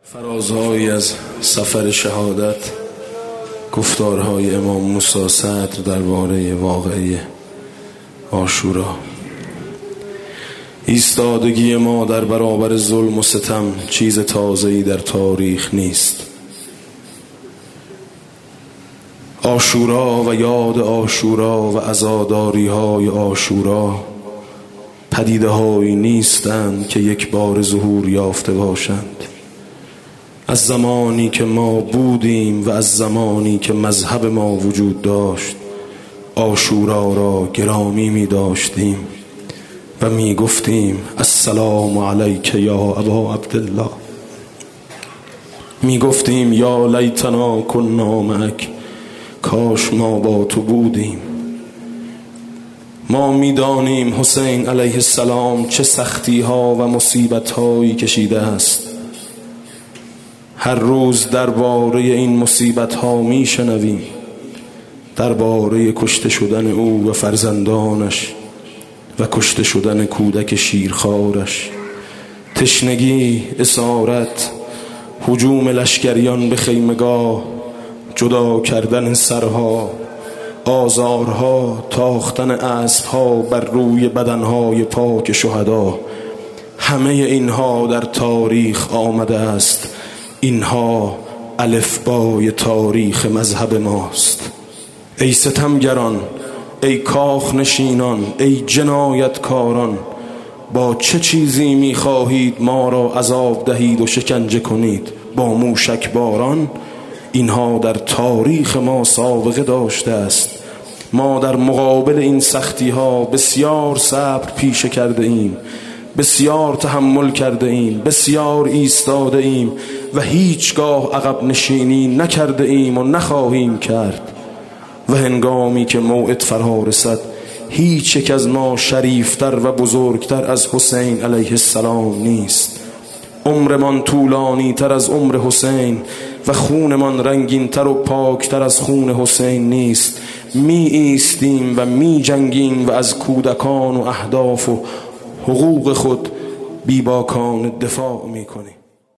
فرازهایی از سفر شهادت، گفتارهای امام موسی صدر درباره واقعه عاشورا. ایستادگی ما در برابر ظلم و ستم چیز تازه‌ای در تاریخ نیست. عاشورا و یاد عاشورا و عزاداری‌های عاشورا پدیده‌هایی نیستند که یک بار ظهور یافته باشند. از زمانی که ما بودیم و از زمانی که مذهب ما وجود داشت، عاشورا را گرامی می داشتیم و می گفتیم السلام علیک یا ابا عبدالله. می گفتیم یا لیتنا کنا معک، کاش ما با تو بودیم. ما می دانیم حسین علیه السلام چه سختی ها و مصیبت هایی کشیده است. هر روز درباره این مصیبت ها می شنویم، درباره کشته شدن او و فرزندانش و کشته شدن کودک شیرخوارش، تشنگی، اسارت، هجوم لشکریان به خیمگاه، جدا کردن سرها، آزارها، تاختن اسبها بر روی بدنهای پاک شهدا. همه اینها در تاریخ آمده است. اینها الفبای تاریخ مذهب ماست. ای ستمگران، ای کاخ نشینان، ای جنایتکاران، با چه چیزی می‌خواهید ما را عذاب دهید و شکنجه کنید؟ با موشک باران؟ اینها در تاریخ ما سابقه داشته است. ما در مقابل این سختی ها بسیار صبر پیشه کرده ایم، بسیار تحمل کرده ایم، بسیار ایستاده ایم و هیچگاه عقب نشینی نکرده ایم و نخواهیم کرد. و هنگامی که موعد فرا رسد، هیچ یک از ما شریفتر و بزرگتر از حسین علیه السلام نیست. عمرمان طولانی تر از عمر حسین و خونمان رنگین تر و پاک تر از خون حسین نیست. می ایستیم و می جنگیم و از کودکان و اهداف و حقوق خود بیباکان دفاع می کنیم.